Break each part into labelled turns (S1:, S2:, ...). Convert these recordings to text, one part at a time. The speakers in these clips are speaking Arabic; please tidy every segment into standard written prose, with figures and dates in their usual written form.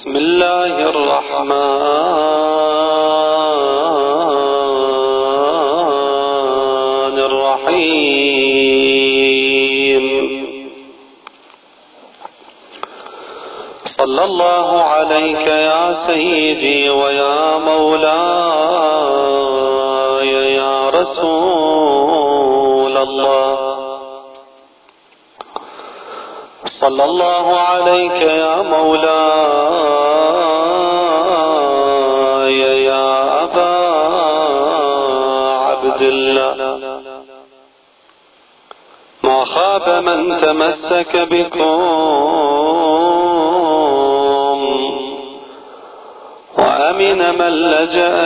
S1: بسم الله الرحمن الرحيم. صلى الله عليك يا سيدي ويا مولاي يا رسول الله. صلى الله عليك يا مولاي يا أبا عبد الله. ما خاب من تمسك بكم وأمن من لجأ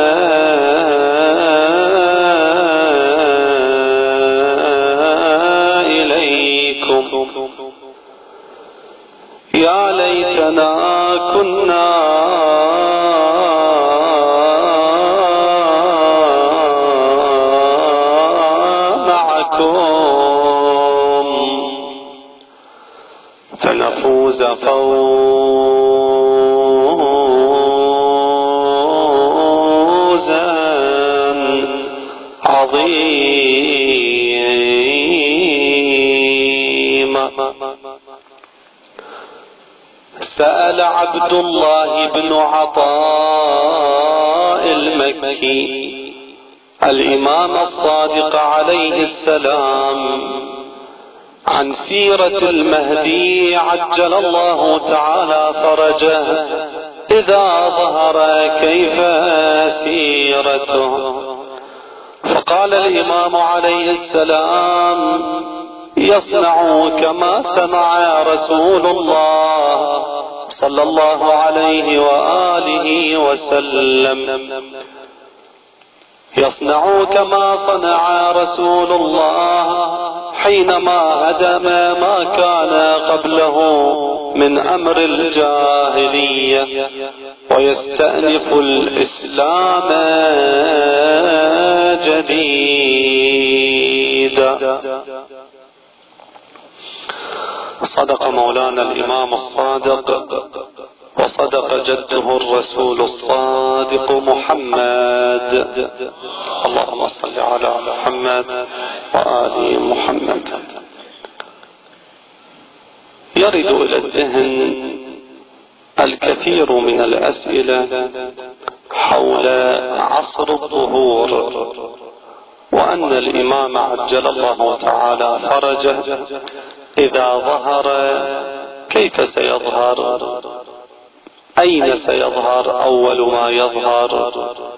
S1: إليكم. يا ليتنا كنا معكم فنفوز فوزا عظيما. سأل عبد الله بن عطاء المكي الإمام الصادق عليه السلام عن سيرة المهدي عجل الله تعالى فرجه إذا ظهر كيف سيرته. فقال الإمام عليه السلام: يصنع كما صنع رسول الله صلى الله عليه وآله وسلم. يصنع كما صنع رسول الله حينما هدم ما كان قبله من أمر الجاهلية ويستأنف الإسلام جديدا. صدق مولانا الإمام الصادق وصدق جده الرسول الصادق محمد. اللهم صل على محمد وآل محمد. يرد إلى الذهن الكثير من الأسئلة حول عصر الظهور، وأن الإمام عجل الله تعالى فرجه إذا ظهر كيف سيظهر، أين سيظهر أول ما يظهر،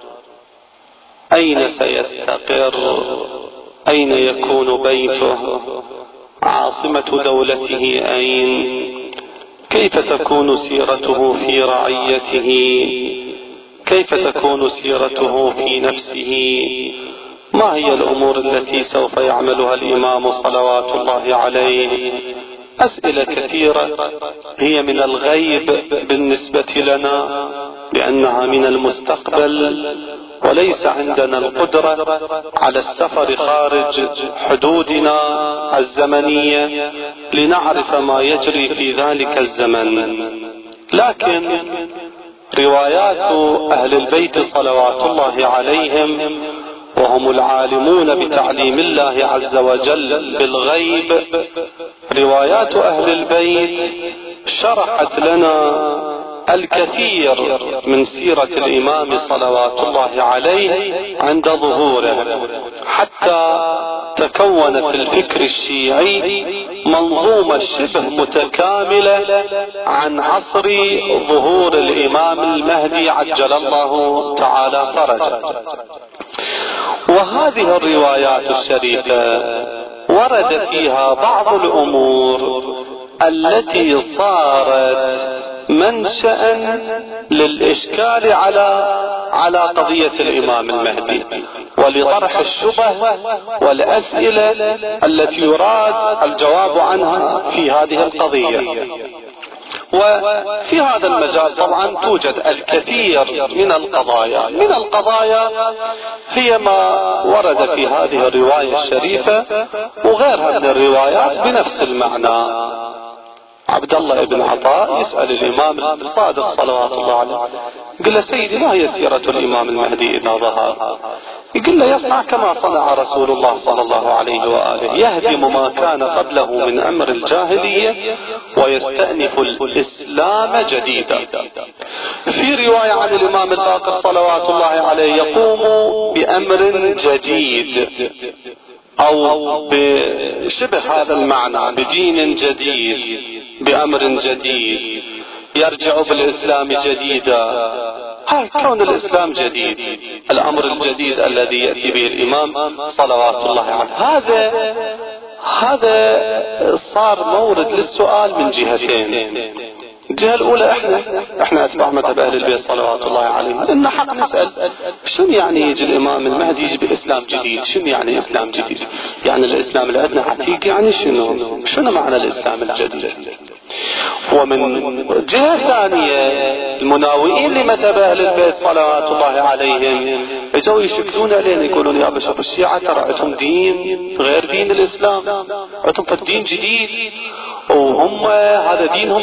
S1: أين سيستقر، أين يكون بيته، عاصمة دولته أين، كيف تكون سيرته في رعيته، كيف تكون سيرته في نفسه، ما هي الأمور التي سوف يعملها الإمام صلوات الله عليه. أسئلة كثيرة هي من الغيب بالنسبة لنا لأنها من المستقبل، وليس عندنا القدرة على السفر خارج حدودنا الزمنية لنعرف ما يجري في ذلك الزمن. لكن روايات أهل البيت صلوات الله عليهم وهم العالمون بتعليم الله عز وجل بالغيب، روايات أهل البيت شرحت لنا الكثير من سيرة الإمام صلوات الله عليه عند ظهوره، حتى تكون في الفكر الشيعي منظومة شبه متكاملة عن عصر ظهور الإمام المهدي عجل الله تعالى فرجه. وهذه الروايات الشريفة ورد فيها بعض الأمور التي صارت منشأ للإشكال على قضية الإمام المهدي ولطرح الشبه والأسئلة التي يراد الجواب عنها في هذه القضية. وفي هذا المجال طبعا توجد الكثير من القضايا هي ما ورد في هذه الرواية الشريفة وغيرها من الروايات بنفس المعنى. عبد الله بن عطاء يسأل الإمام الصادق صلوات الله عليه، يقول له سيدي ما هي سيرة الإمام المهدي إذا ظهر؟ يقول له يصنع كما صنع رسول الله صلى الله عليه وآله، يهدم ما كان قبله من أمر الجاهلية ويستأنف الإسلام جديدا. في رواية عن الإمام الباقر صلوات الله عليه يقوم بأمر جديد أو بشبه هذا المعنى، بدين جديد، بأمر جديد، يرجع بالإسلام جديدا. كون الإسلام جديد، الأمر الجديد الذي يأتي به الإمام صلوات الله عليه، هذا صار مورد للسؤال من جهتين. الجهة الأولى احنا أتباع مذهب أهل البيت صلوات الله عليهم، لأن حق نسأل شنو يعني يجي الإمام المهدي يجي بإسلام جديد؟ شنو يعني إسلام جديد؟ يعني الإسلام اللي عندنا عتيق، يعني شنو معنى الإسلام الجديد؟ ومن جهة ثانية المناوئين لمذهب أهل البيت صلوات الله عليهم اجوا يشكلون علينا، يقولون يا بشر الشيعة ترى عندهم دين غير دين الإسلام، عندهم دين جديد، وهم هذا دينهم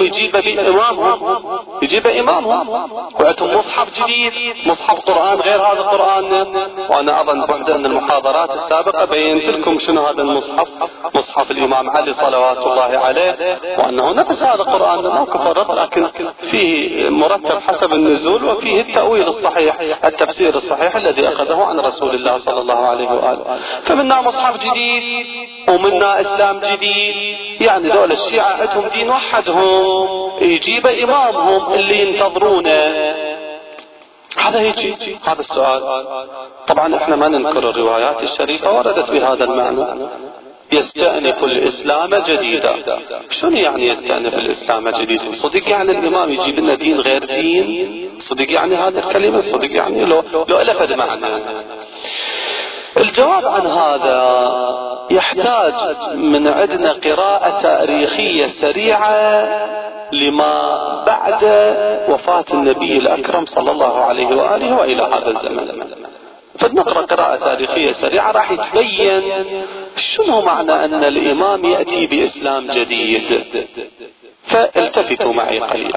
S1: يجيب إمامهم، وعندهم مصحف جديد، مصحف قرآن غير هذا قرآن. وأنا أظن بعد أن المحاضرات السابقة بينت لكم شنو هذا المصحف، مصحف الإمام علي صلوات الله عليه، وأنه نفس هذا القرآن ما كفرق، لكن فيه مرتب حسب النزول، وفيه التأويل الصحيح، التفسير الصحيح الذي أخذه عن رسول الله صلى الله عليه وآله. فمنا مصحف جديد ومنا إسلام جديد، يعني دول الشيعة عندهم دين وحدهم يجيب إمامهم اللي ينتظرونه. هذا يجي هذا السؤال. طبعا احنا ما ننكر الروايات الشريفة وردت بهذا المعنى، يستأنف الإسلام جديدا. شنو يعني يستأنف الإسلام جديدا؟ صدق يعني الإمام يجيب لنا دين غير دين؟ صدق يعني هذه الكلمة؟ صدق يعني لو ألفت معنى؟ الجواب عن هذا يحتاج من عندنا قراءة تاريخية سريعة لما بعد وفاة النبي الأكرم صلى الله عليه وآله وإلى هذا الزمن. فنقرأ قراءة تاريخية سريعة راح يتبين شنو معنى أن الإمام يأتي بإسلام جديد. فالتفتوا معي قليلا.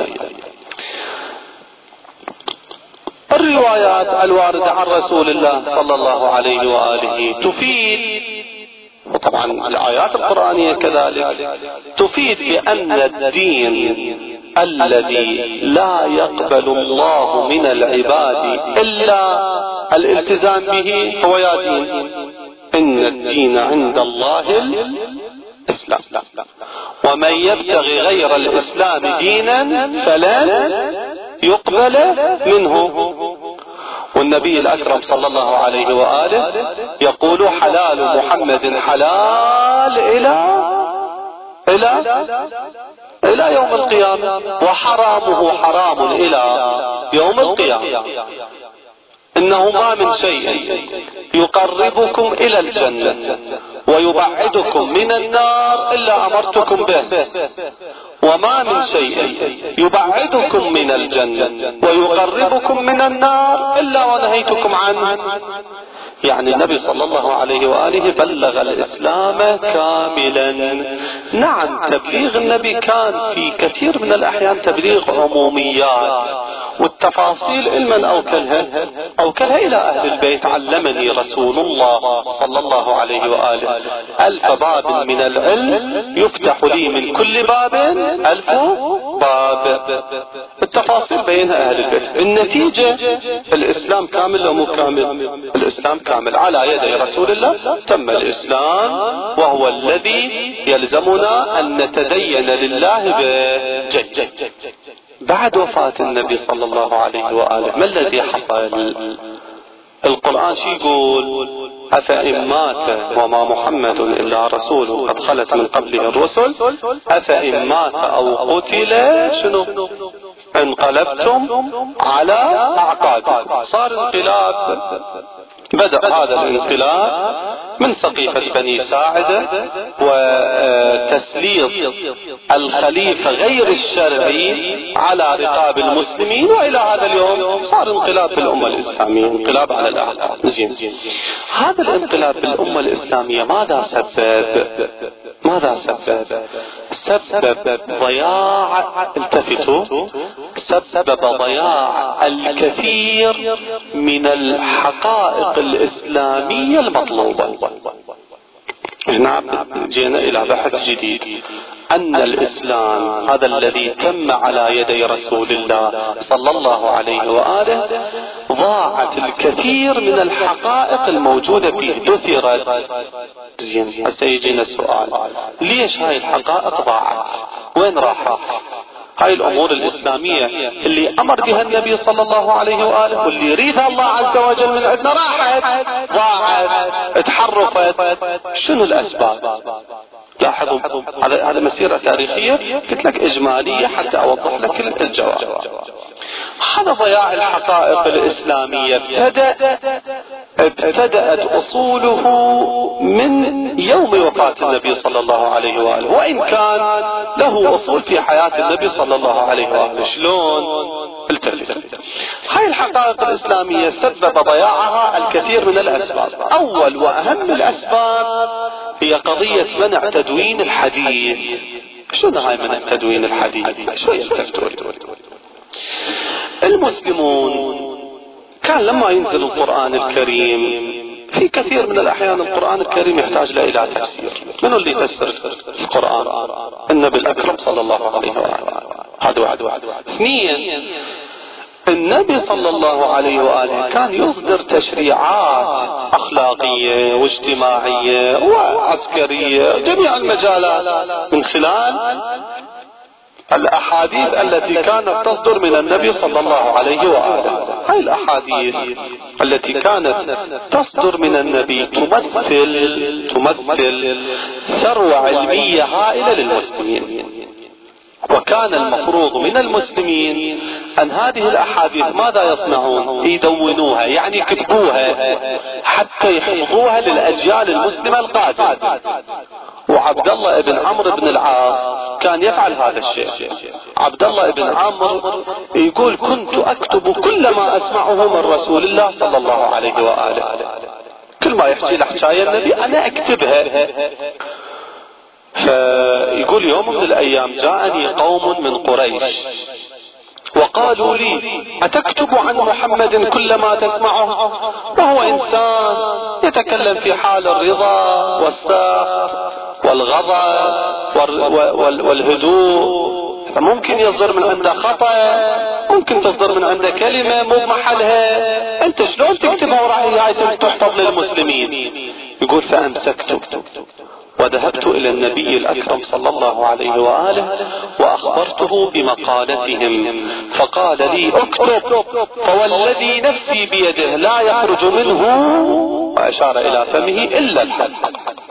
S1: الروايات الواردة عن رسول الله صلى الله عليه وآله تفيد، وطبعا الآيات القرآنية كذلك تفيد بأن الدين الذي لا يقبل الله من العباد إلا الالتزام به هو يا دين، إن الدين عند الله الإسلام، ومن يبتغي غير الإسلام دينا فلن يقبل منه. والنبي الأكرم صلى الله عليه وآله يقول حلال محمد حلال إلى يوم القيامة، وحرامه حرام إلى يوم القيامة. إنه ما من شيء يقربكم إلى الجنة ويبعدكم من النار إلا أمرتكم به، وما من شيء يبعدكم من الجنة ويقربكم من النار إلا ونهيتكم عنه. يعني النبي صلى الله عليه وآله بلغ الإسلام كاملا. نعم تبليغ النبي كان في كثير من الأحيان تبليغ عموميات، والتفاصيل علما أوكلها إلى أهل البيت. علمني رسول الله صلى الله عليه وآله 1000 باب من العلم يفتح لي من كل باب 1000 باب. التفاصيل بينها أهل البيت. النتيجة الإسلام كامل أو مو كامل؟ الإسلام كامل على يدي رسول الله. تم الإسلام وهو الذي يلزمنا أن نتدين لله به. بعد وفاة النبي صلى الله عليه وآله ما الذي حصل؟ القرآن شو يقول؟ أفإن مات وما محمد إلا رسول قد خلت من قبله الرسل أفإن مات أو قتل شنو انقلبتم على أعقابكم. صار انقلاب. بدأ هذا الانقلاب من سقيفة بني ساعدة وتسليط الخليفة غير الشرعي على رقاب المسلمين، وإلى هذا اليوم صار انقلاب بالأمة الإسلامية، انقلاب على الأعقاب. هذا الانقلاب بالأمة الإسلامية ماذا سبب؟ سبب ضياع، التفتوا، سبب ضياع الكثير من الحقائق الإسلامية المطلوبة. نعم، جينا إلى بحث جديد أن الإسلام هذا الذي تم على يدي رسول الله صلى الله عليه وآله ضاعت الكثير من الحقائق الموجودة فيه، دثرت. زين، هسه يجينا السؤال، ليش هاي الحقائق ضاعت؟ وين راحت؟ هاي الأمور الإسلامية اللي أمر بها النبي صلى الله عليه وآله واللي يريدها الله عز وجل من عندنا راحت، ضاعت، تحرفت. شنو الأسباب؟ لاحظوا، هذا مسيرة تاريخية قلت لك إجمالية حتى أوضح لك الجواب. هذا ضياع الحقائق الإسلامية ابتدأت أصوله من يوم وفاة النبي صلى الله عليه وآله، وإن كان له أصول في حياة النبي صلى الله عليه وآله. شلون؟ التفت. هاي الحقائق الإسلامية سبب ضياعها الكثير من الأسباب. أول وأهم الأسباب هي قضية منع تدوين الحديث. شنو هاي منع تدوين الحديث؟ شوية التفتوا. المسلمون كان لما ينزل القرآن الكريم في كثير من الأحيان القرآن الكريم يحتاج له إلى تفسير. من اللي يفسر القرآن؟ النبي الأكرم صلى الله عليه وآله. هذا واحد. اثنين، النبي صلى الله عليه وآله كان يصدر تشريعات أخلاقية واجتماعية وعسكرية جميع المجالات من خلال الأحاديث التي كانت تصدر من النبي صلى الله عليه وآله. هاي الأحاديث التي كانت تصدر من النبي تمثل ثروة علمية هائلة للمسلمين. وكان المفروض من المسلمين أن هذه الأحاديث ماذا يصنعون؟ يدونوها، يعني يكتبوها حتى يحفظوها للأجيال المسلمة القادمة. وعبد الله بن عمرو بن العاص كان يفعل هذا الشيء. عبد الله بن عمرو يقول كنت أكتب كل ما أسمعه من رسول الله صلى الله عليه وآله، كل ما يحكي لحكاية النبي أنا أكتبها. فيقول يوم من الأيام جاءني قوم من قريش وقالوا لي أتكتب عن محمد كل ما تسمعه؟ وهو إنسان يتكلم في حال الرضا والسخط والغضب والهدوء، ممكن يصدر من عنده خطأ، ممكن تصدر من عنده كلمة مو بمحلها، أنت شلون تكتبها وراح تحفظ للمسلمين؟ يقول فأمسكت وذهبت إلى النبي الأكرم صلى الله عليه وآله وأخبرته بمقالتهم، فقال لي اكتب، فوالذي نفسي بيده لا يخرج منه، وأشار إلى فمه، إلا الحق.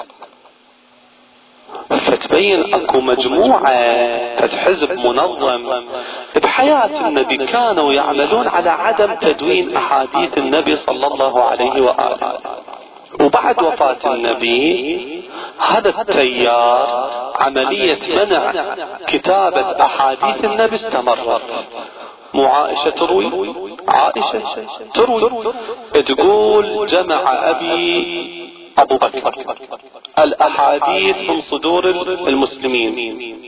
S1: فتبين اكو مجموعة حزب منظم بحياة النبي كانوا يعملون على عدم تدوين أحاديث النبي صلى الله عليه وآله. وبعد وفاة النبي هذا التيار عملية منع كتابة أحاديث النبي استمرت. مو عائشة تروي؟ عائشة تروي تقول جمع أبو بكر الأحاديث من صدور المسلمين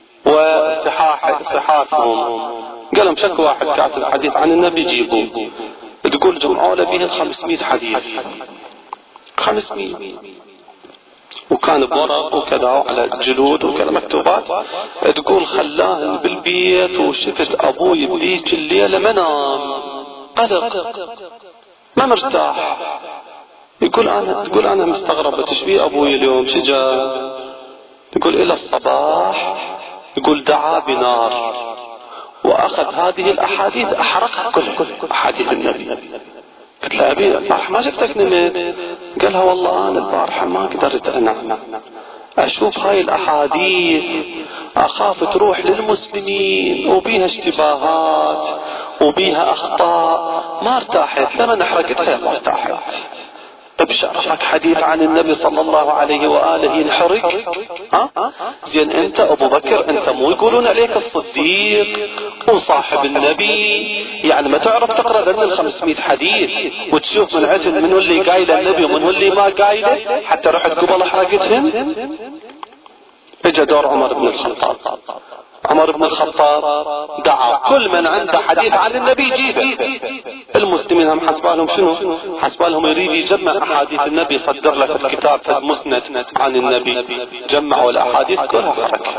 S1: وصحافهم، قالهم شكو واحد كاتب حديث عن النبي جيبوه. تقول جمعوا له به 500 حديث، 500، وكان بورق وكذا على جلود وكذا مكتوبات. تقول خلاهم بالبيت وشفت أبوي بذيك الليلة منام، قلق، ما مرتاح. تقول أنا مستغربة تشبيه أبوي اليوم شجا. يقول إلى الصباح يقول دعا بنار وأخذ هذه الأحاديث أحرقها كل أحاديث النبي. قلت له أبي البارحة ما شفتك نمت؟ قالها والله أنا البارحة ما قدرت أنام، أشوف هاي الأحاديث أخاف تروح للمسلمين وبيها اشتباهات وبيها أخطاء، ما ارتاحت. لما نحرقتها ما ارتاحت. بشرفك حديث عن النبي صلى الله عليه وآله ينحرق؟ زين أنت أبو بكر أنت مو يقولون عليك الصديق وصاحب النبي؟ يعني ما تعرف تقرأ لنا 500 حديث وتشوف من عندهم من هو اللي قايله النبي ومن هو اللي ما قايله حتى رحت قبل حرقتهم؟ اجى دور عمر بن الخطاب. عمر بن الخطاب دعا كل من عنده حديث عن النبي جيبه. المسلمين هم حسبالهم شنو؟ حسبالهم يريد يجمع احاديث النبي، صدر له في الكتاب في المسند عن النبي، جمعوا الاحاديث كلها حركها،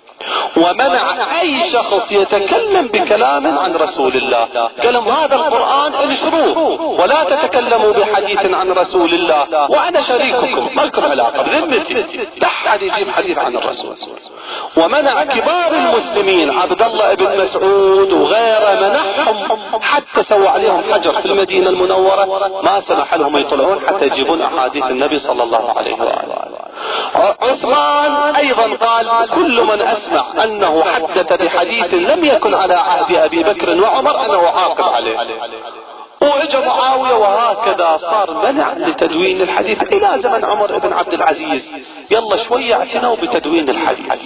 S1: ومنع اي شخص يتكلم بكلام عن رسول الله. قال لهم هذا القرآن انشروه ولا تتكلموا بحديث عن رسول الله، وانا شريككم ما لكم علاقة بذمتي، لا احد يجيب حديث عن الرسول. ومنع كبار المسلمين عبد الله بن مسعود وغيره، منعهم حتى سوى عليهم حجر في المدينة المنورة، ما سمح لهم يطلعون حتى يجيبون احاديث النبي صلى الله عليه وآله. عثمان ايضا قال كل من اسمع انه حدث بحديث لم يكن على عهد ابي بكر وعمر انه عاقب عليه. واجى معاوية، وهكذا صار منع لتدوين الحديث الى زمن عمر بن عبد العزيز. يلا شوية اعتنوا بتدوين الحديث.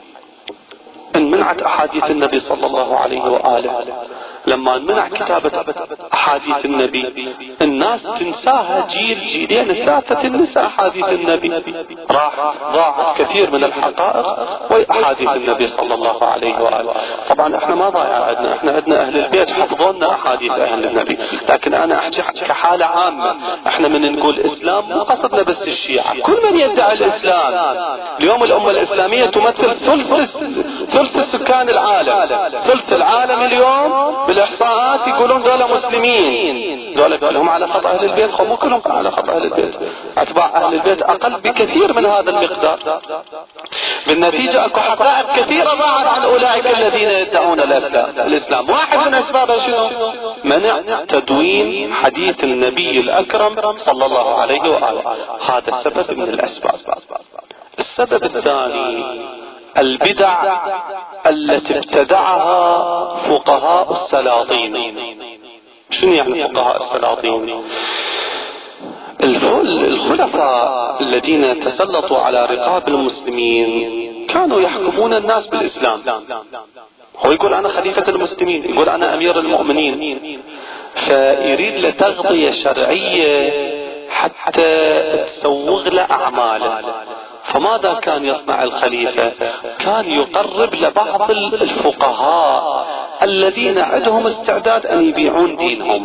S1: انمنعت احاديث النبي صلى الله عليه وآله. لما منع كتابة احاديث النبي الناس تنساها، جيل جيلين ثلاثة تنسى احاديث النبي، ضاعت كثير من الحقائق واحاديث النبي صلى الله عليه وآله. طبعا احنا ما ضايع عندنا، احنا عندنا اهل البيت حفظونا احاديث اهل النبي، لكن انا احكي كحالة عامة. احنا من نقول اسلام مو قصدنا بس الشيعة، كل من يدعي الاسلام. اليوم الامة الاسلامية تمثل ثلث سكان العالم، ثلث العالم اليوم بالاحصاءات يقولون دولة مسلمين، دولة هم على خط اهل البيت، مو كلهم على خط اهل البيت، اتباع اهل البيت اقل بكثير من هذا المقدار. بالنتيجة اكو حقائق كثيرة ضاعت عن اولئك الذين يدعون الاسلام. واحد من اسبابها شنو؟ منع تدوين حديث النبي الاكرم صلى الله عليه وآله، هذا السبب من الاسباب. السبب الثاني البدع التي ابتدعها فقهاء السلاطين. شنو يعني فقهاء السلاطين؟ الخلفاء الذين تسلطوا على رقاب المسلمين كانوا يحكمون الناس بالإسلام. هو يقول أنا خليفة المسلمين، يقول أنا أمير المؤمنين، فيريد له تغطية شرعية حتى تسوغ له أعماله. فماذا كان يصنع الخليفة؟ كان يقرب لبعض الفقهاء الذين عندهم استعداد أن يبيعون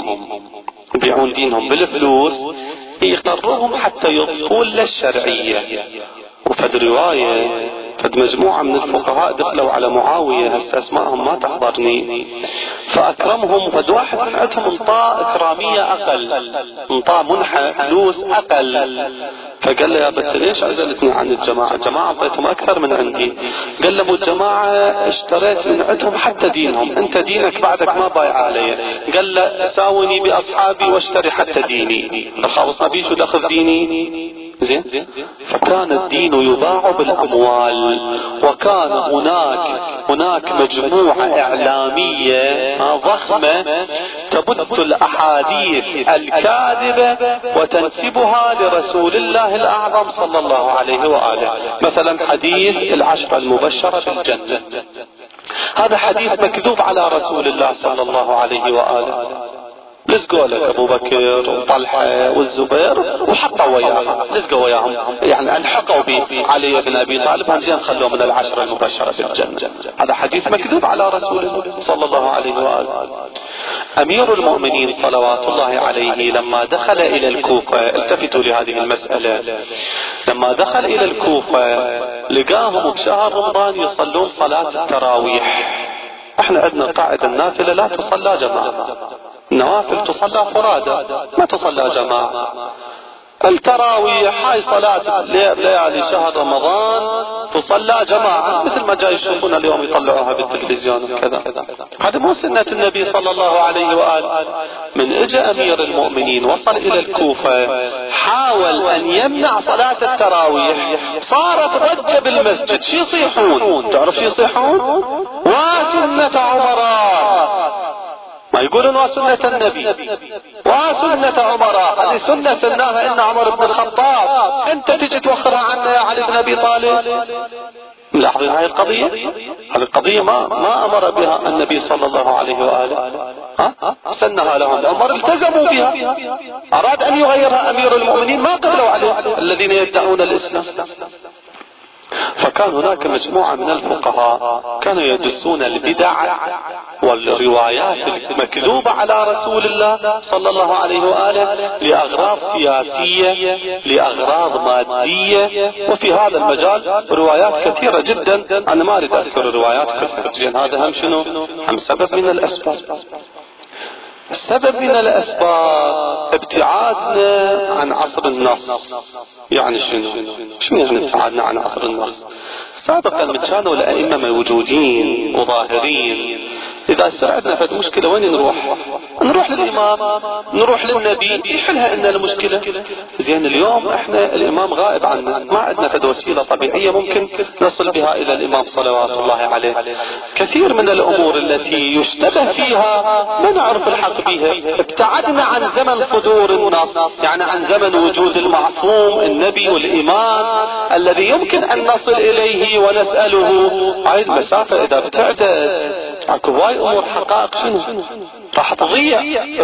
S1: دينهم بالفلوس، يقربهم حتى يضفون للشرعية. وفد رواية فد مجموعة من الفقهاء دخلوا على معاوية، هسه اسمائهم ما تحضرني، فأكرمهم. فد واحد من عندهم انطاء إكرامية أقل، انطاء منحة فلوس أقل، فقال له يا بت ليش عزلتني عن الجماعة؟ الجماعة اعطيتهم أكثر من عندي. قال له الجماعة اشتريت من عندهم حتى دينهم، انت دينك بعدك ما بايع علي. قال له ساوني بأصحابي واشتري حتى ديني، خلصنا بيش ودخل ديني. زين. فكان الدين يباع بالأموال، وكان هناك مجموعة إعلامية ضخمة تبث الأحاديث الكاذبة وتنسبها لرسول الله الأعظم صلى الله عليه وآله. مثلا حديث العشرة المبشرة بالجنة، هذا حديث مكذوب على رسول الله صلى الله عليه وآله. لزقوا لك ابو بكر وطلحه والزبير وحطوا وياهم، لزقوا وياهم، يعني الحقوا بعلي بن ابي طالب، هم زين خلوه من العشره المبشره بالجنه. هذا حديث مكذوب على رسول الله صلى الله عليه واله. امير المؤمنين صلوات الله عليه لما دخل الى الكوفه، التفتوا لهذه المساله، لما دخل الى الكوفه لقاهم بشهر رمضان يصلون صلاه التراويح. احنا عندنا قاعده النافله لا تصلى جماعه، النوافل تصلى فرادى ما تصلى جماعة. التراويح هاي صلاة ليالي شهر رمضان تصلى جماعة، مثل ما جاي يشوفون اليوم يطلعوها بالتلفزيون وكذا. هذا مو سنة النبي صلى الله عليه وآله. من اجى امير المؤمنين وصل الى الكوفة حاول ان يمنع صلاة التراويح، صارت ضجة بالمسجد. شي يصيحون؟ تعرف شي يصيحون؟ وسنة عمراء، ما يقولون وسنة النبي وسنة عمراء، هذه سنة سناها إن عمر بن الخطاب، أنت تجي توخرها عنا يا علي بن أبي طالب. لاحظين هاي القضية، هذه القضية ما أمر بها النبي صلى الله عليه وآله، سنها لهم عمر التزموا بها. أراد أن يغيرها أمير المؤمنين ما قبلوا عليه الذين يدعون الإسلام. فكان هناك مجموعة من الفقهاء كانوا يدسون البدع والروايات المكذوبة على رسول الله صلى الله عليه وآله لأغراض سياسية، لأغراض مادية. وفي هذا المجال روايات كثيرة جدا، أنا ما أريد أذكر الروايات كثيرة. هذا هم شنو؟ هم سبب من الأسباب. السبب من الأسباب ابتعادنا عن عصر النص. يعني شنو يعني ابتعادنا عن عصر النص؟ سابقا كانوا الأئمة موجودين وظاهرين. إذا سرعتنا في المشكلة وين نروح؟ نروح للإمام، نروح للنبي يحلها لنا المشكلة. زين اليوم احنا الإمام غائب عنا، ما عندنا فد وسيلة طبيعية ممكن نصل بها إلى الإمام صلوات الله عليه. كثير من الأمور التي يشتبه فيها ما نعرف الحق بها. ابتعدنا عن زمن صدور النص، يعني عن زمن وجود المعصوم النبي والإمام الذي يمكن أن نصل إليه ونسأله. هاي المسافة إذا ابتعدت اكو هواي امور حقائق شنو راح تضيع.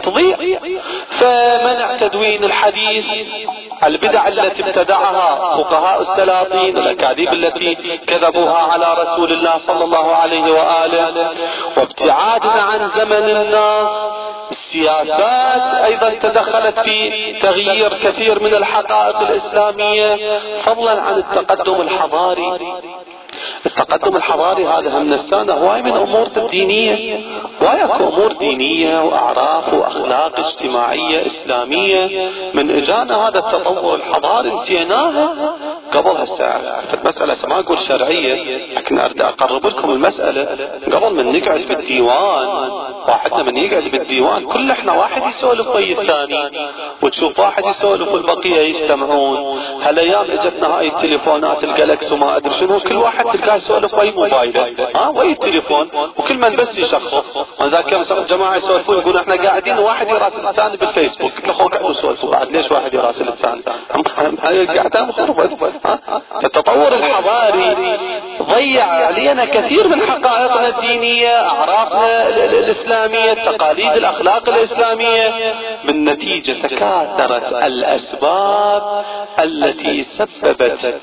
S1: فمنع تدوين الحديث، البدع التي ابتدعها فقهاء السلاطين، الاكاذيب التي كذبوها على رسول الله صلى الله عليه واله، وابتعادنا عن زمن الناس. السياسات ايضا تدخلت في تغيير كثير من الحقائق الاسلامية، فضلا عن التقدم الحضاري. التقدم الحضاري هذا هم نسانا هواي من امور الدينية، هواي اكو امور دينية واعراف واخلاق اجتماعية اسلامية. من اجانا هذا التطور الحضاري نسيناها قبل. هسه المسألة ما اقول شرعية، لكن اريد اقرب لكم المسألة. قبل من نقعد بالديوان، واحدنا من يقعد بالديوان كل احنا واحد يسولف ويا الثاني، وتشوف واحد يسولف والبقية يجتمعون. هالايام اجتنا هاي التليفونات الجالكس وما ادري شنو، كل واحد تلقاه يسولف ويا موبايله ويا التليفون، وكل من بس يشخص. واذا كان جماعة يسولفون يقولون احنا قاعدين وواحد يراسل الثاني بالفيسبوك، قلت له خو قاعدوا يسولفوا بعد ليش واحد يراسل الثاني؟ هاي قاعدة مخربة. التطور الحضاري ضيع علينا كثير من حقائقنا الدينية، اعرافنا الاسلامية، التقاليد الاخلاق الاسلامية. بالنتيجة تكاثرت الاسباب التي سببت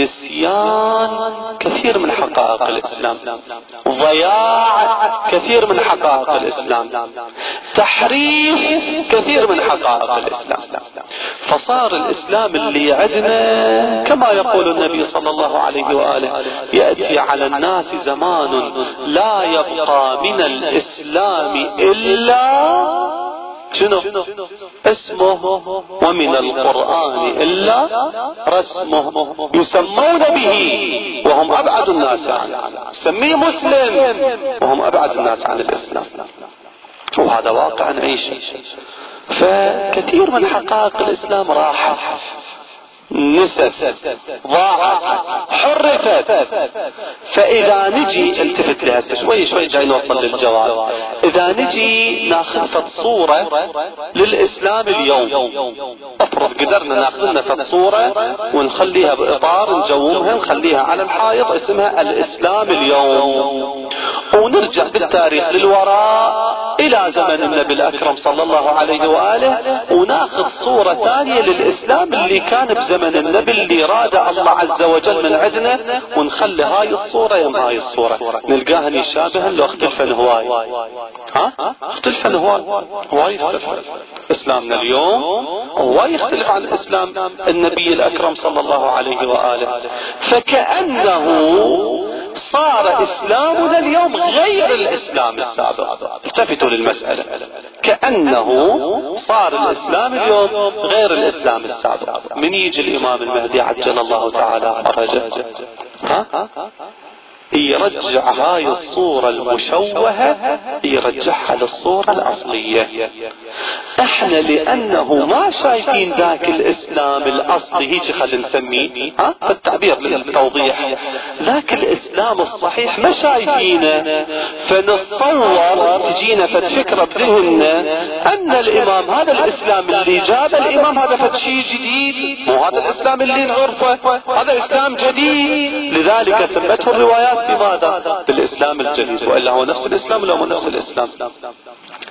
S1: نسيان كثير من حقائق الاسلام، ضياع كثير من حقائق الاسلام، تحريف كثير من حقائق الاسلام. فصار الاسلام اللي عندنا كما يقول النبي صلى الله عليه وآله: يأتي على الناس زمان لا يبقى من الإسلام إلا شنو؟ اسمه، ومن القرآن إلا رسمه، يسمون به وهم أبعد الناس عنه. سميه مسلم وهم أبعد الناس عن الإسلام، وهذا واقع نعيشه. فكثير من حقائق الإسلام راحت، نست، ضاعت، حرفت. فإذا نجي التفت لها شوي جاي نوصل للجواب. إذا نجي ناخذ صورة للإسلام اليوم، افرض قدرنا ناخذ لنا صورة ونخليها بإطار، نجومها نخليها على الحائط اسمها الإسلام اليوم، ونرجع بالتاريخ للوراء إلى زمن النبي الأكرم صلى الله عليه وآله، وناخذ صورة ثانية للإسلام اللي كان بزمن النبي اللي راد الله عز وجل من عندنا، ونخلي هاي الصورة يم هاي الصورة، نلقاها يشابها لو اختلفن هواي. اختلفن هواي يختلفن. إسلامنا اليوم هواي يختلف عن إسلام النبي الأكرم صلى الله عليه وآله. فكأنه صار إسلامنا اليوم غير الإسلام السابق. التفتوا للمسألة، كأنه صار الإسلام اليوم غير الإسلام السابق. من يجي الإمام المهدي عجل الله تعالى فرجه يرجع هاي الصورة المشوهة، يرجعها للصورة الأصلية. احنا لأنه ما شايفين ذاك الإسلام الأصلي، هيك خلينا نسميه التعبير للتوضيح، ذاك الإسلام الصحيح ما شايفينه، فنتصور تجينا فكرة بذهننا أن الإمام هذا الإسلام اللي جاب الإمام هذا فشي جديد، مو هذا الإسلام اللي نعرفه، هذا إسلام جديد. لذلك سمته الروايات بماذا؟ بالإسلام الجديد، وإلا هو نفس الإسلام ولا هو نفس الإسلام؟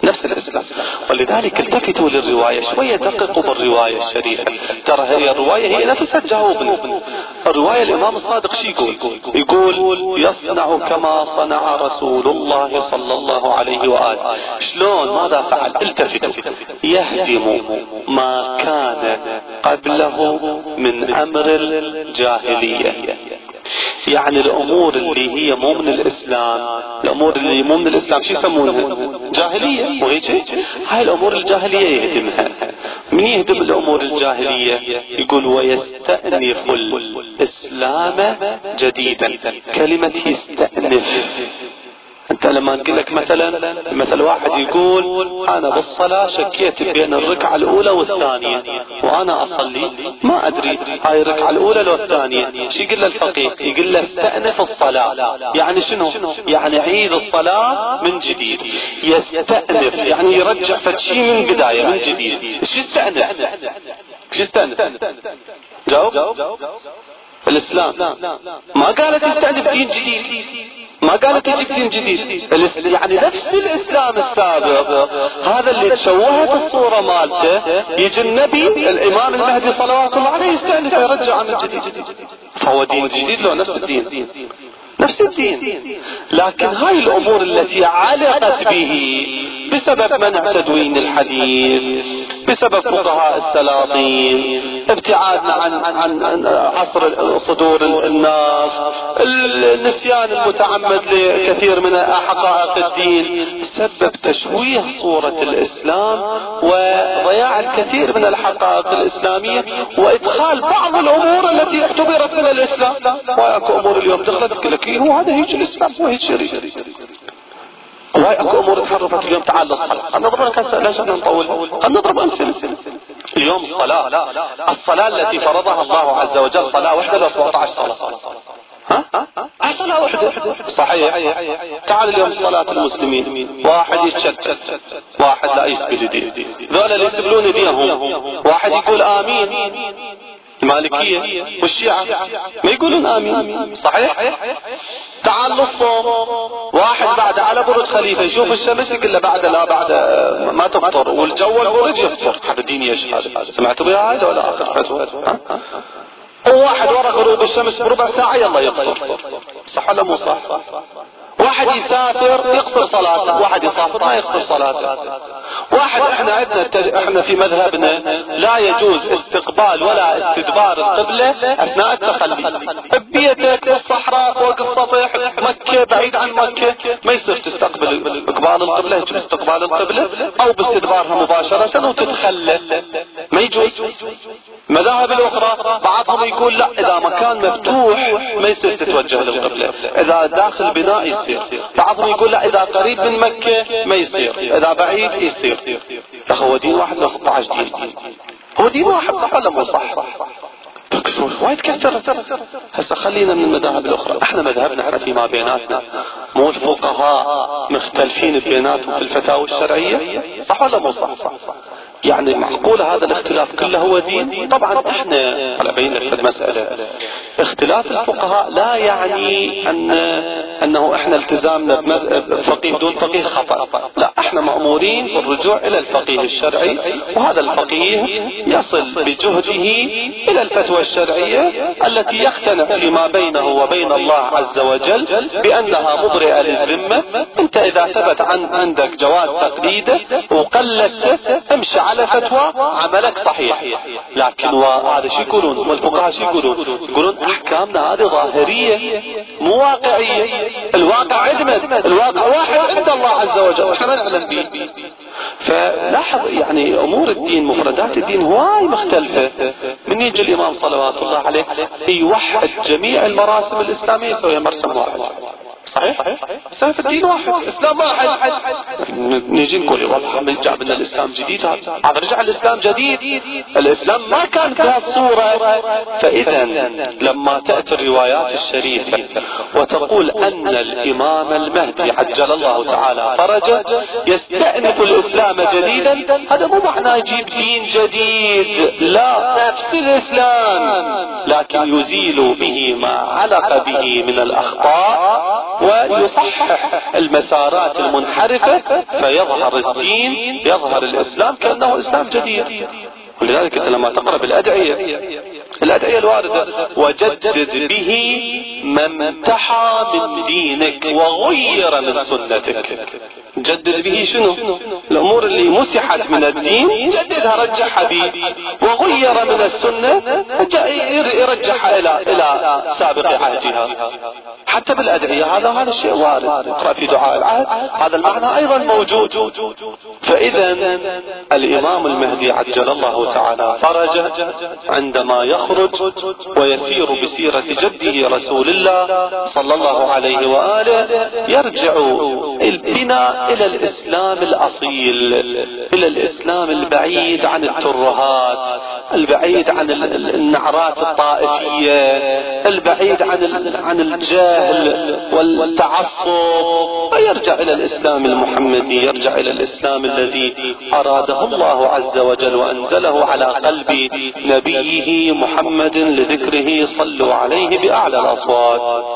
S1: نفس الإسلام. ولذلك التفتوا للرواية شوية، دققوا بالرواية الشريفة. ترى هي الرواية هي نفسها تجاوبنا. الرواية الإمام الصادق شي يقول يصنع كما صنع رسول الله صلى الله عليه وآله. شلون؟ ماذا فعل؟ التفتوا. يهدم ما كان قبله من أمر الجاهلية. يعني الأمور اللي هي مو من الإسلام، الأمور اللي مو من الإسلام شو يسمونها؟ جاهلية. وهيك هاي الأمور الجاهلية يهدمها. من يهدم الأمور الجاهلية؟ يقول ويستأنف الإسلام جديدا. كلمة يستأنف، انت لما نقول لك مثلا واحد يقول انا بالصلاة شكيت بين الركعة الاولى والثانية وانا اصلي ما ادري هاي الركعة الاولى لو الثانية، شو يقول له الفقيه؟ يقول له استأنف الصلاة. يعني شنو؟ يعني عيد الصلاة من جديد. يستأنف يعني يرجع فشي من بداية من جديد. شو يستأنف؟ شو يستأنف؟ جاوب. الاسلام ما قالت يستأنف دين جديد، ما قالت يجيب دين جديد. يعني نفس الاسلام السابق هذا اللي تشوهت الصورة مالته، يجي النبي الامام المهدي صلوات الله عليه يستأنف يرجع عن الجديد. فهو دين جديد لو نفس الدين؟ نفس الدين. لكن هاي الامور التي علقت به بسبب منع تدوين الحديث، بسبب فقهاء السلاطين، ابتعادنا عن عصر صدور الناس، النسيان المتعمد لكثير من حقائق الدين، سبب تشويه صورة الإسلام وضياع الكثير من الحقائق الإسلامية وإدخال بعض الأمور التي اعتبرت من الإسلام. واكو أمور اليوم دخلت لك هو هذا هيك الإسلام، هو هيك شريف. وهي اكو امور تحرفت اليوم. تعال للصلاة، خلنا نضرب لك ليش نطول، خلنا نضرب امثله. اليوم الصلاة التي فرضها الله عز وجل صلاة واحدة لو 17 صلاة. صلاة واحدة صحيح. تعال اليوم صلاة المسلمين، واحد يتشتت، واحد لا يسبل يديه، ذولا اللي يسبلون يديهم، واحد يقول آمين. المالكية والشيعة ما يقولون آمين، صحيح. تعال للصوم، واحد بعد على برج خليفة يشوف الشمس يقول له بعد لا بعد ما تفطر، والجو البرج يفطر. حب الدين يشهد. سمعتوا بها هاي ولا آخر فتوى؟ وواحد ورا غروب الشمس بربع ساعة يلا يفطر. صح ولا مو صح؟ واحد يسافر يقصر صلاته، واحد يسافر ما يقصر صلاته. واحد احنا في مذهبنا لا يجوز استقبال ولا استدبار القبلة اثناء التخلي. ببيتك بالصحراء فوق السطح مكة بعيد عن مكة ما يصير تستقبل اقبال القبلة، يجوز استقبال القبلة او باستدبارها مباشرة وتتخلى، ما يجوز. المذاهب الاخرى بعضهم يقول لا، اذا مكان مفتوح ما يصير تتوجه للقبلة، اذا داخل بناء يصير. بعضهم يقول لا، اذا قريب من مكة ما يصير، اذا بعيد يصير. هو دين واحد ل 16 دين، هو دين واحد صح ولا مو صح؟ وايد كثر. هسه خلينا من المذاهب الاخرى، احنا مذهبنا احنا فيما بيناتنا، مو الفقهاء مختلفين بيناتهم في الفتاوى الشرعية، صح ولا مو صح؟ يعني معقولة هذا الاختلاف كله هو دين؟ طبعا احنا على بين لك المسألة، اختلاف الفقهاء لا يعني انه احنا التزامنا بفقيه دون فقيه خطأ، لا، احنا مأمورين بالرجوع الى الفقيه الشرعي، وهذا الفقيه يصل بجهده الى الفتوى الشرعية التي يختلف فيما بينه وبين الله عز وجل بانها مبرئة للذمة. انت اذا ثبت عندك جواز تقليده وقلدته امشي على فتوى عملك صحيح. لكن هذا شو يقولون والفقهاء شو يقولون احكامنا هذه ظاهرية مو واقعية. الواقع عدمت، الواقع واحد عند الله عز وجل احنا ما نعلم به. فلاحظ يعني امور الدين مفردات الدين هواي مختلفة. من يجي الامام صلوات الله عليه يوحد جميع المراسم الاسلامية يسويها مرسم واحد، صحيح؟ سالفة الدين واحد، اسلام واحد. نيجي نقول والله رجع بنا الاسلام جديد، هذا رجع الاسلام جديد، الاسلام ما كان بهالصورة. فاذا لما تأتي الروايات الشريفة وتقول ان الامام المهدي عجل الله تعالى فرجه يستأنف الاسلام جديدا، هذا مو معناه يجيب دين جديد، لا، نفس الاسلام لكن يزيل به ما علق به من الاخطاء ويصحح المسارات المنحرفة، فيظهر الدين، يظهر الإسلام كأنه إسلام جديد. ولذلك لما تقرأ بالأدعية، الأدعية الواردة: وجدد به من امتحى من دينك وغير من سنتك. جدد به شنو؟ الأمور اللي مسحت من الدين جددها، رجعها به، وغير من السنة يرجعها إلى سابق عهدها. حتى بالأدعية هذا الشيء وارد. اقرأ في دعاء العهد هذا المعنى أيضا موجود. فإذا الإمام المهدي عجل الله تعالى فرجه عندما يخرج ويسير بسيرة جده رسول الله صلى الله عليه وآله، يرجع البناء إلى الإسلام الأصيل، إلى الإسلام البعيد عن الترهات، البعيد عن النعرات الطائفية، البعيد عن الجهل والتعصب، ويرجع إلى الإسلام المحمدي، يرجع إلى الإسلام الذي أراده الله عز وجل وأنزله على قلب نبيه محمد لذكره. صلوا عليه بأعلى الأصوات.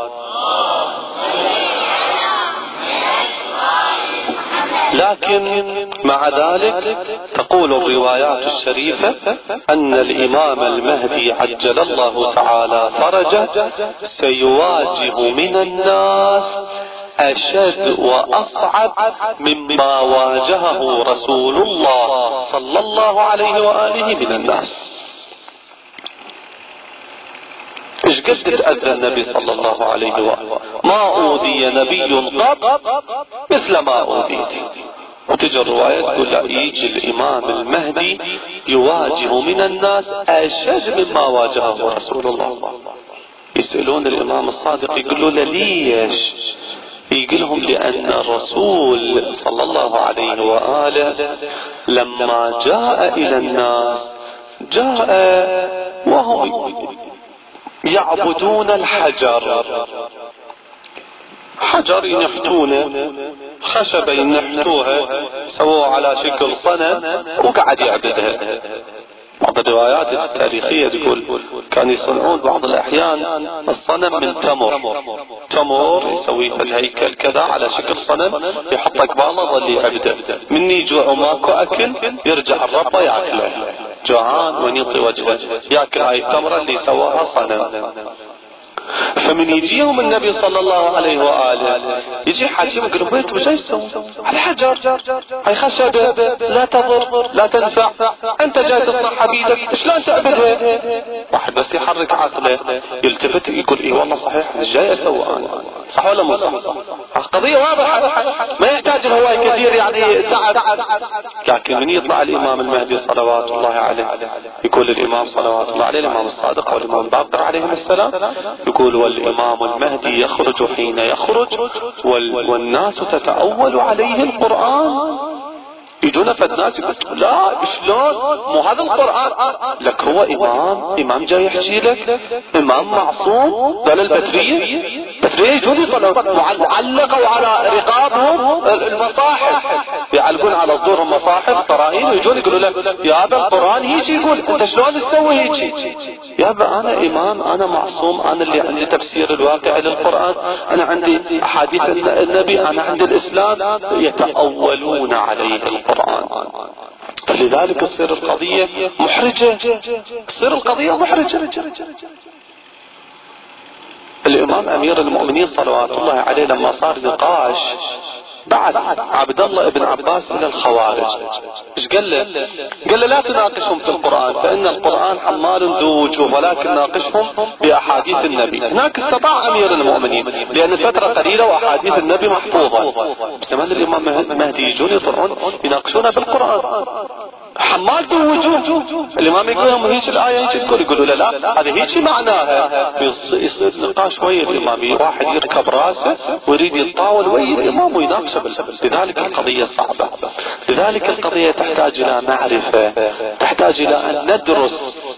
S1: لكن مع ذلك تقول الروايات الشريفة أن الإمام المهدي عجل الله تعالى فرجه سيواجه من الناس أشد وأصعب مما واجهه رسول الله صلى الله عليه وآله من الناس. ايش قد تأذى النبي صلى الله عليه وآله؟ ما أوذي نبي قط مثل ما أوذيت. وتجي الرواية تقول لا، يجي الإمام المهدي يواجه من الناس أشد مما واجهه رسول الله. يسألون الإمام الصادق يقولوا له ليش؟ يقولهم لأن الرسول صلى الله عليه وآله لما جاء إلى الناس جاء وهم يعبدون الحجر، حجر ينحتونه، خشبة ينحتوها سووها على شكل صنم وقعد يعبدها. بعض الروايات التاريخية تقول كانوا يصنعون بعض الأحيان الصنم من تمر يسوي في الهيكل كذا على شكل صنم، يحط قباله ظل يعبده، من يجوع وماكو أكل يرجع الرب يأكله، جوعان ونيطي وجهه يأكل هاي التمرة اللي سواها صنم. فمن يجيهم النبي صلى الله عليه وآله يجي حاكم يقول بيت وش يسوي؟ الحجر هاي خشبة لا تضر لا تنفع، انت جاي تصح بيدك شلون تعبدها؟ واحد بس يحرك عقله يلتفت يقول ايه والله صحيح ايش جاي اسوي انا؟ صح ولا مو صح؟ قضية واضحة ما يحتاج الهواء كثير يعني تعب. لكن من يطلع الامام المهدي صلوات الله عليه يقول الامام صلوات الله عليه الامام الصادق والامام باقر عليهم السلام يقول والإمام المهدي يخرج حين يخرج والناس تتأول عليه القرآن. يجون فالناس يقول لا شلون مو هذا القرآن لك، هو إمام جاي يحكي لك، إمام معصوم. قال البترية يجون يطلعون علقوا على رقابهم المصاحف، يعلقون على صدورهم مصاحف قرائن، ويجون يقولوا له يا أبا القرآن هيك يقول انت شلون تسوي هيك؟ يا أبا أنا إمام، أنا معصوم، أنا اللي عندي تفسير الواقع للقرآن، أنا عندي أحاديث النبي، أنا عندي الإسلام. يتأولون عليه القرآن. فلذلك تصير القضية محرجة، تصير القضية محرجة. الإمام أمير المؤمنين صلوات الله عليه لما صار نقاش بعد عبد الله ابن عباس إلى الخوارج ايش قال له؟ قال له لا تناقشهم في القرآن فإن القرآن حمال ذو وجوه، ولكن ناقشهم بأحاديث النبي. هناك استطاع أمير المؤمنين لأن فترة قليلة وأحاديث النبي محفوظة، بس لما الإمام المهدي يجون يطلعون يناقشون بالقرآن حمال ذو وجوه. الإمام يقول لهم هيك الآية هيك تقول، يقولوا لا هذه هيك معناها. يصير نقاش ويا الإمام، واحد يركب راسه ويريد يتطاول ويا الإمام ويناقشه. لذلك القضية صعبة، لذلك القضية تحتاج إلى معرفة، تحتاج إلى أن ندرس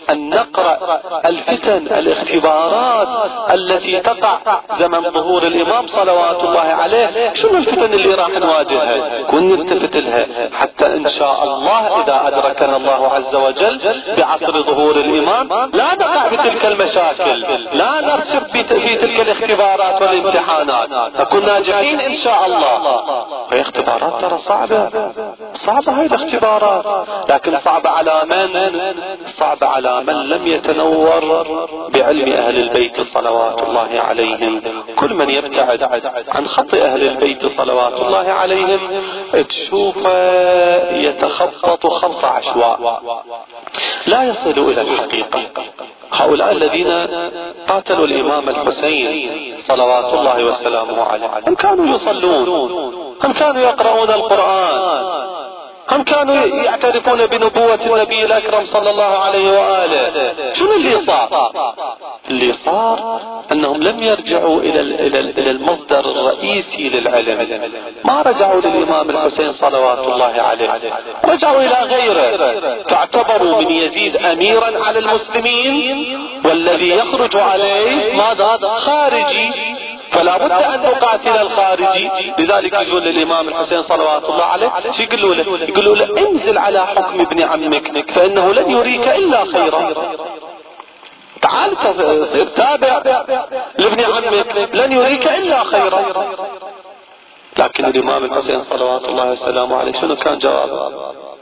S1: أن نقرأ الفتن الاختبارات التي تقع زمن ظهور الإمام صلوات الله عليه. شنو الفتن اللي راح نواجهها ونلتفت لها حتى إن شاء الله إذا أدركنا الله عز وجل بعصر ظهور الإمام لا نقع بتلك المشاكل، لا نرسب في تلك الاختبارات والامتحانات، نكون ناجحين إن شاء الله. هي اختبارات ترى صعبة هاي الاختبارات، لكن صعبة على من؟ صعبة على من لم يتنور بعلم أهل البيت صلوات الله عليهم. كل من يبتعد عن خط أهل البيت صلوات الله عليهم تشوفه يتخبط خبط عشواء لا يصل إلى الحقيقة. هؤلاء الذين قاتلوا الإمام الحسين صلوات الله وسلامه عليه هم كانوا يصلون، هم كانوا يقرؤون القرآن، هم كانوا يعترفون بنبوة النبي الأكرم صلى الله عليه وآله. شنو اللي صار؟ اللي صار أنهم لم يرجعوا إلى المصدر الرئيسي للعلم، ما رجعوا للإمام الحسين صلوات الله عليه، رجعوا إلى غيره، فاعتبروا من يزيد أميرا على المسلمين والذي يخرج عليه ماذا؟ خارجي، فلا بد أن نقاتل الخارجي. لذلك يقول للإمام الحسين صلوات الله عليه شو يقولوا له انزل على حكم ابن عمك فإنه لن يريك إلا خيرا، تعال تصير تابع لابن عمك لن يريك إلا خيرا. لكن الإمام الحسين صلوات الله وسلامه عليه شنو كان جوابه؟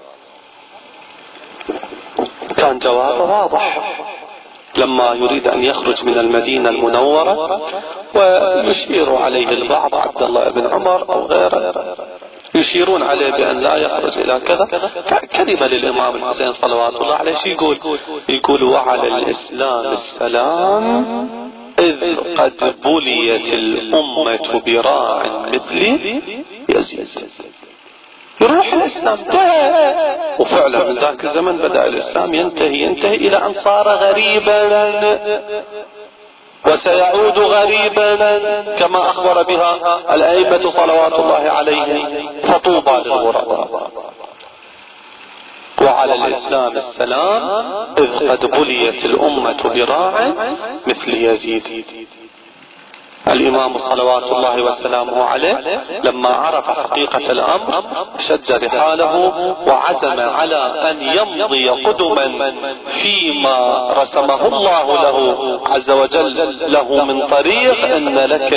S1: كان جوابه واضح لما يريد أن يخرج من المدينة المنورة ويشير عليه البعض، عبد الله بن عمر أو غيره يشيرون عليه بأن لا يخرج إلى كذا، كذب للإمام الحسين صلوات الله عليه. يقول وعلى الإسلام السلام إذ قد بليت الأمة براع مثلي يزيد. يروح الإسلام انتهى، وفعلا من ذاك الزمن بدأ الإسلام ينتهي إلى أن صار غريبا وسيعود غريبا كما أخبر بها الأئمة صلوات الله عليهم. فطوبى للغرباء. وعلى الإسلام السلام إذ قد بليت الأمة براع مثل يزيد. الإمام صلوات الله وسلامه عليه لما عرف حقيقة الأمر شد رحاله وعزم على أن يمضي قدما فيما رسمه الله له عز وجل له من طريق، أن لك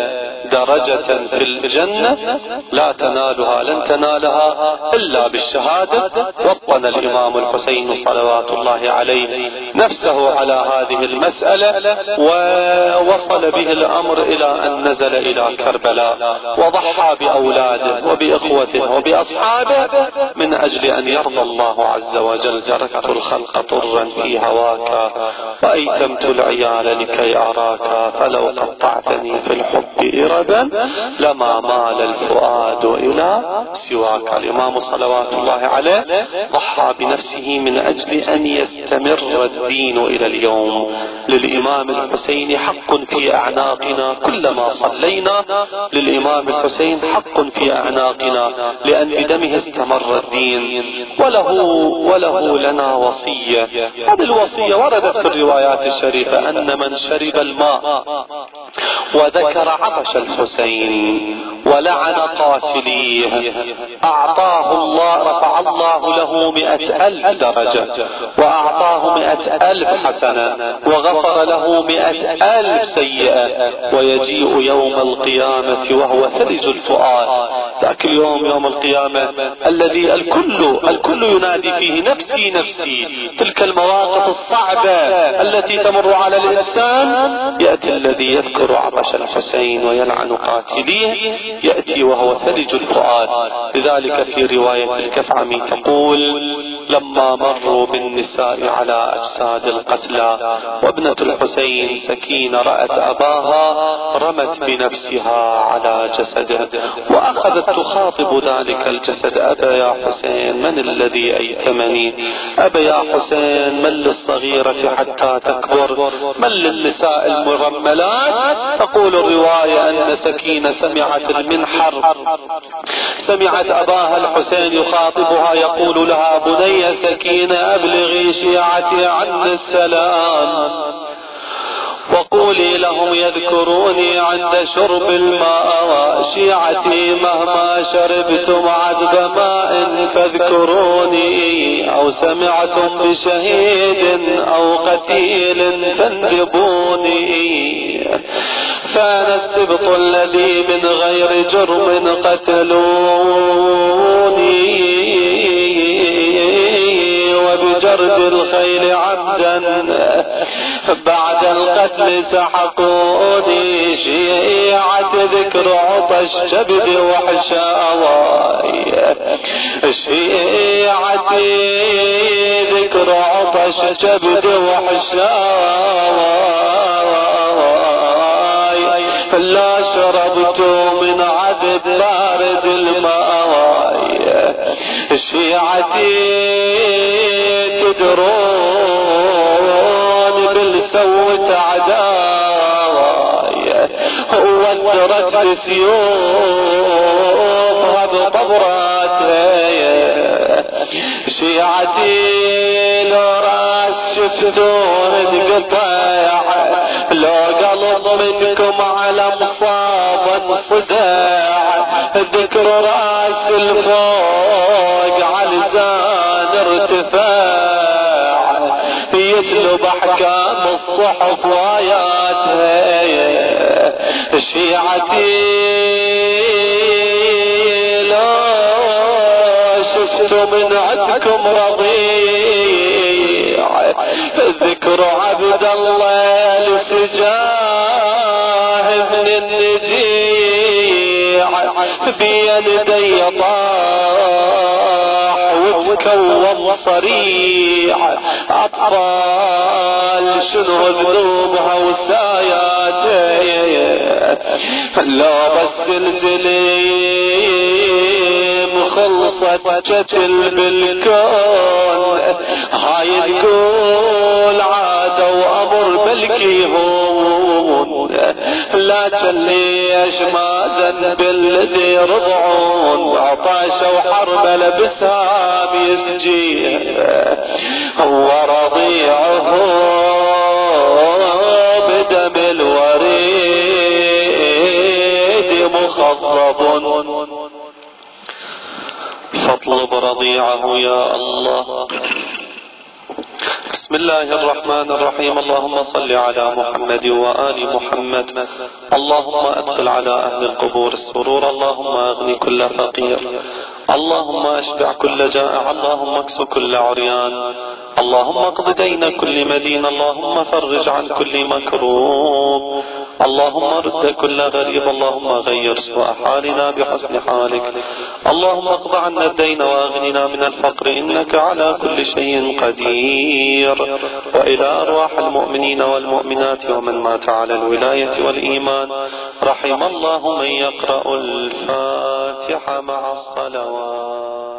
S1: درجة في الجنة لا تنالها لن تنالها إلا بالشهادة. وطن الإمام الحسين صلوات الله عليه نفسه على هذه المسألة، ووصل به الأمر إلى أن نزل إلى كربلاء وضحى بأولاده وبإخوته وبأصحابه من أجل أن يرضى الله عز وجل. تركت الخلق طرا في هواك وأيتمت العيال لكي أراك، فلو قطعتني في الحب إربا لما مال الفؤاد إلى سواك. الإمام صلوات الله عليه ضحى بنفسه من أجل أن يستمر الدين إلى اليوم. للإمام الحسين حق في أعناقنا كلما صلينا، للإمام الحسين حق في أعناقنا لأن بدمه استمر الدين. وله لنا وصية. هذه الوصية وردت في الروايات الشريفة أن من شرب الماء وذكر عطش الحسين ولعن قاتليه أعطاه الله، رفع الله له 100,000 درجة وأعطاه 100,000 حسنة وغفر له 100,000 سيئة، ويجيء يوم القيامة وهو ثلج الفؤاد. ذاك اليوم يوم القيامة الذي الكل ينادي فيه نفسي نفسي. تلك المواقف الصعبة التي تمر على الإنسان، يأتي الذي يذكر عطش الحسين ويلعن قاتليه يأتي وهو ثلج الفؤاد. لذلك في رواية الكفعمي تقول لما مروا بالنساء على أجساد القتلى وابنة الحسين سكينة رأت أباها رمت بنفسها على جسده وأخذت تخاطب ذلك الجسد أبا يا حسين من الذي أيتمني؟ أبا يا حسين من للصغيرة حتى تكبر؟ من للنساء المرملات؟ تقول الرواية أن سكينة سمعت المنحر، سمعت أباها الحسين يخاطبها يقول لها بني سكينة أبلغي شيعتي عني السلام وقولي لهم يذكروني عند شرب الماء، شيعتي مهما شربتم عذب ماء فاذكروني، أو سمعتم بشهيد أو قتيل فاندبوني، فأنا السبط الذي من غير جرم قتلوني، وبجرد الخيل عمدا بعد القتل سحقوني، شيعة ذكر عطش كبد وحشاواي، شيعتي ذكر عطش كبد وحشاواي، فلا شربت من عذب بارد الماء، شيعتي تدرون بالسوء عداواي، وانترت بسيوفها بطبراتي، شيعتي لو راس شفتون انقطع، لو قلب منكم على مصاب انصداع، ذكر راس الفوق علزان ارتفاع، يتلب احكام الصحف واياتها، شيعتي لا شفت من عندكم رضيع، ذكر عبد الله لسجاه من النجيع، بيدي طاح وتكون صريع، أطفال شنو ذنوبها وساياتي، لو بس الزليم خلصت قتل بالكون، هاي تقول عادة وأمر بالكيهون، لكن ليش ما ذنب الذي رضعون، عطاش وحرب لبسها بيسجيه، هو رضيعه بدم الوريد مخضب، فاطلب رضيعه يا الله. بسم الله الرحمن الرحيم. اللهم صل على محمد وآل محمد، اللهم أدخل على أهل القبور السرور، اللهم أغني كل فقير، اللهم أشبع كل جائع، اللهم اكس كل عريان، اللهم اقض دين كل مدين، اللهم فرج عن كل مكروب، اللهم رد كل غريب، اللهم غير سوء حالنا بحسن حالك، اللهم اقض عنا الدين واغننا من الفقر إنك على كل شيء قدير. وإلى أرواح المؤمنين والمؤمنات ومن مات على الولاية والإيمان، رحم الله من يقرأ الفاتحة مع الصلوات.